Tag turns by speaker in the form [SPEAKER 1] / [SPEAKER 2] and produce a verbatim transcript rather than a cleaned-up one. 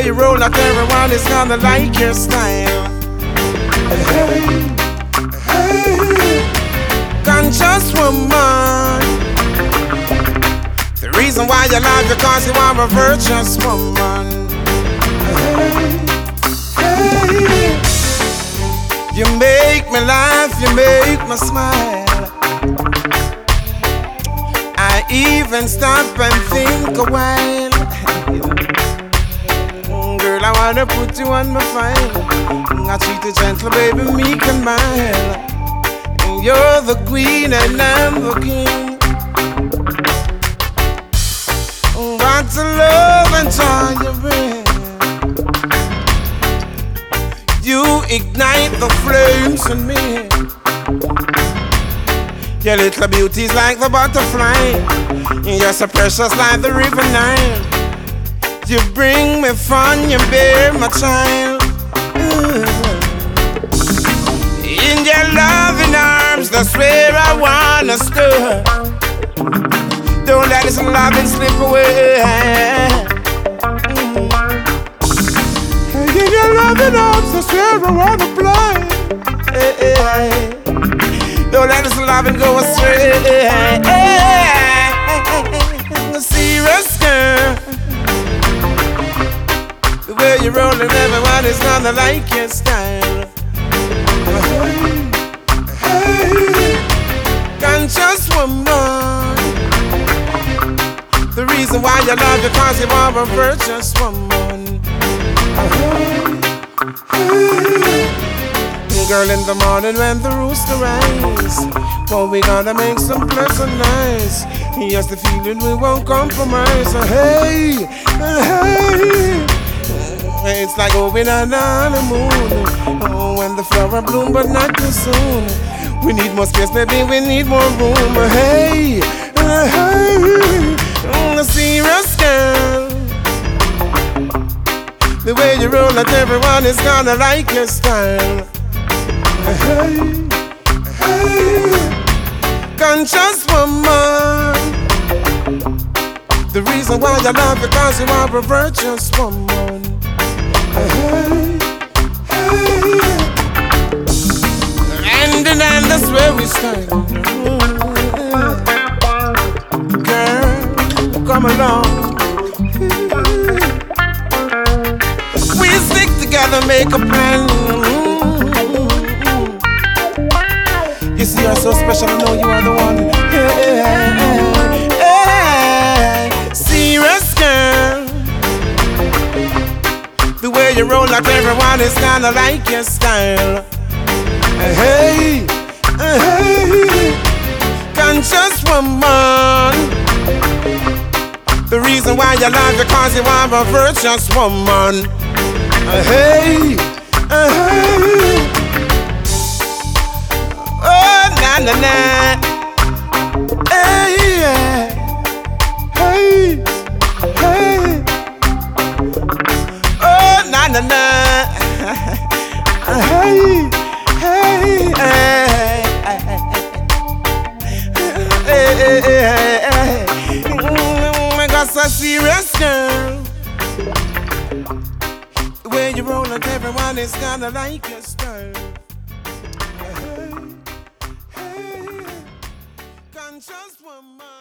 [SPEAKER 1] way you roll, not everyone is gonna like your style. Hey, hey, conscious woman. The reason why you love you cause you are a virtuous woman. Hey, hey, you make me laugh, you make me smile. I even stop and think a while. Girl, I wanna put you on my file. I treat you gentle, baby, meek and mild. You're the queen and I'm the king. What a love and joy you bring. You ignite the flames in me. Your little beauty's like the butterfly. You're so precious like the river Nile. You bring me fun, you bear my child. Ooh. In your loving arms, that's where I wanna stir. Don't let this loving slip away. Mm. In your loving arms, that's where I wanna play. Hey, hey, hey. Don't let this loving go astray. Hey, hey, hey. Serious girl. The way you're rolling, everyone is gonna like your style. Hey, hey, conscious woman. The reason why you love you cause you are a virtuous woman. Hey, girl, in the morning when the rooster rise, well, we gonna make some pleasant nights. Yes, the feeling we won't compromise. Hey, hey, it's like going on on the moon. Oh, when the flower bloom, but not too soon. We need more space, baby, we need more room. Hey, hey, a serious girl. The way you roll, not everyone is gonna like your style. Hey, hey, conscious woman. The reason why I love you cause you are a virtuous woman. Hey, hey, and then that's where we stand. Girl, come along. We stick together, make a plan. You see, you're so special, I know you are the one. Hey, hey, serious girl. The way you roll, like everyone is gonna like your style. Hey, hey, conscious woman. The reason why you love you cause you are a virtuous woman. Hey, hey, oh, na na na. Hey, hey, hey, oh, na na na. Hey, hey, hey, hey, hey, hey. I got so serious, girl. The way you roll, and everyone is gonna like your style. Hey, hey, conscious woman.